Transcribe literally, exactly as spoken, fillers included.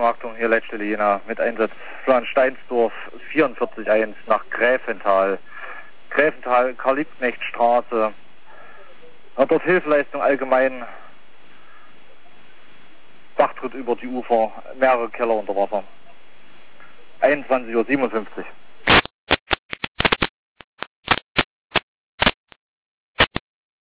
Achtung, Achtung, hier Leitstelle Jena mit Einsatz Plan Steinsdorf vierundvierzig eins nach Gräfenthal. Gräfenthal, Karl-Liebknecht-Straße. Dort Hilfeleistung allgemein. Bach tritt über die Ufer, mehrere Keller unter Wasser. einundzwanzig Uhr siebenundfünfzig.